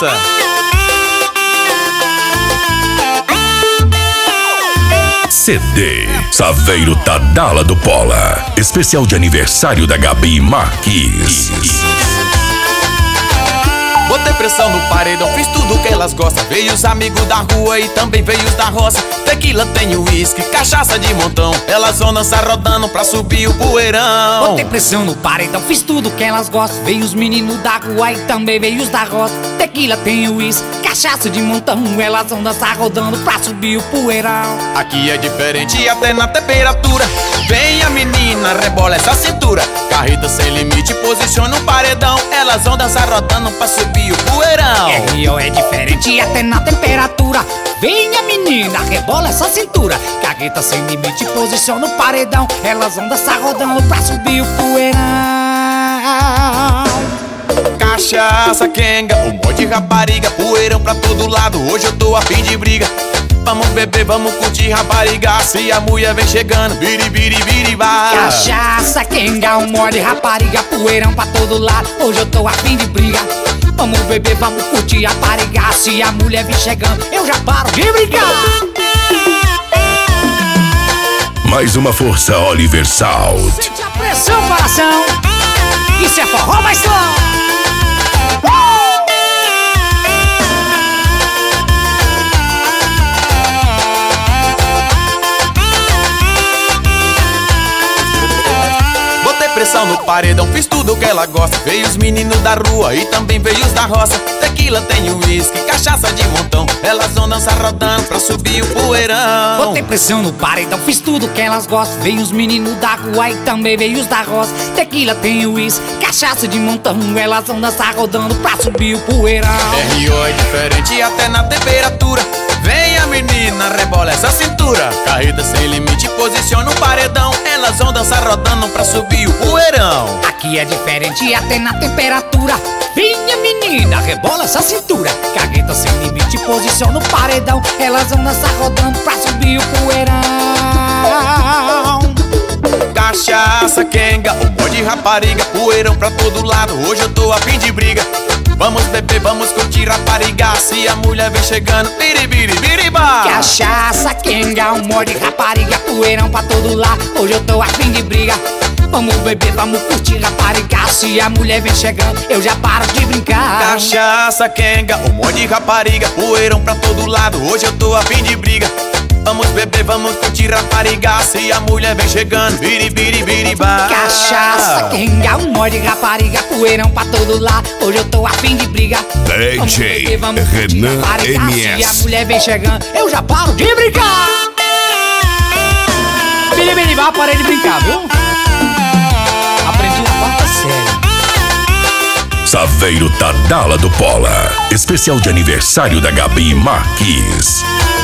cachaça. CD Saveiro Tadala do Pola. Especial de aniversário da Gabi Marques. Botei pressão no paredão, fiz tudo que elas gostam. Veio os amigos da rua e também veio os da roça. Tequila tem uísque, cachaça de montão. Elas vão dançar rodando pra subir o poeirão. Botei pressão no paredão, fiz tudo que elas gostam. Veio os meninos da rua e também veio os da roça. Tequila tem uísque, cachaça de montão. Elas vão dançar rodando pra subir o poeirão. Aqui é diferente até na temperatura. Vem a menina, rebola essa cintura. Carreta sem limite, posiciona o paredão. Elas vão dançar rodando pra subir o poeirão. Rio é diferente até na temperatura. Vem a menina, rebola essa cintura. Carreta sem limite, posiciona o paredão. Elas vão dançar rodando pra subir o poeirão. Cachaça, quenga, um monte de rapariga. Poeirão pra todo lado, hoje eu tô a fim de briga. Vamos beber, vamos curtir rapariga. Se a mulher vem chegando, biribiri, biribá. Cachaça, quenga, um monte de rapariga. Poeirão pra todo lado, hoje eu tô a fim de briga. Vamos beber, vamos curtir rapariga. Se a mulher vem chegando, eu já paro de brigar. Mais uma força Oliver Salt. Sente a pressão, coração. Isso é forró mais slow. Pressão no paredão, fiz tudo que ela gosta. Veio os meninos da rua e também veio os da roça. Tequila tem uísque, cachaça de montão. Elas vão dançar rodando pra subir o poeirão. Botei pressão no paredão, fiz tudo que elas gostam. Veio os meninos da rua e também veio os da roça. Tequila tem uísque, cachaça de montão. Elas vão dançar rodando pra subir o poeirão. Rio é diferente até na temperatura. Vem a menina, rebola essa cintura. Carreta sem limite, posiciona o paredão. Elas vão dançar rodando pra subir o poeirão. Aqui é diferente até na temperatura. Vem a menina, rebola essa cintura. Carreta sem limite, posiciona o paredão. Elas vão dançar rodando pra subir o poeirão. Cachaça, quenga, um monte de rapariga. Poeirão pra todo lado, hoje eu tô a fim de briga. Vamos beber, vamos curtir rapariga. Se a mulher vem chegando, biribiri, biribá. Cachaça, quenga, um monte de rapariga. Poeirão pra todo lado, hoje eu tô a fim de briga. Vamos beber, vamos curtir rapariga. Se a mulher vem chegando, eu já paro de brincar. Cachaça, quenga, um monte de rapariga. Poeirão pra todo lado, hoje eu tô a fim de briga. Vamos beber, vamos curtir rapariga. Se a mulher vem chegando, biribiri, biribá. Cachaça, quenga, um monte de rapariga. Poeirão pra todo lado, hoje eu tô a fim de briga. DJ Renan MS. Se a mulher vem chegando, eu já paro de brincar. Biribiribá, parei de brincar, viu? Aprendi na quarta série. Saveiro Tadala do Pola. Especial de aniversário da Gabi Marques.